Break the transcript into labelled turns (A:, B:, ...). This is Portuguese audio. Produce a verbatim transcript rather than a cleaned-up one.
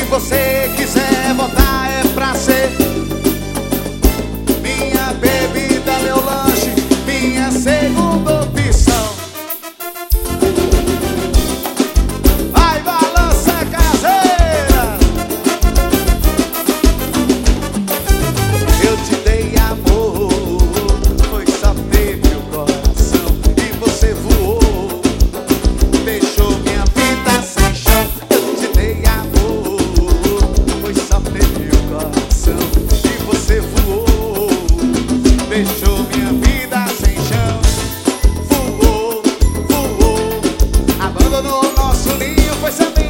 A: você quiser voltar é pra ser minha bebida, meu lanche, minha segunda opção. Vai, balança caseira. Eu te dei amor, foi só ter meu coração, e você voou, deixou minha vida sem chão. Eu te dei amor, foi só ter meu coração, e você voou, deixou minha vida sem chão. Voou, voou, abandonou nosso ninho, foi sem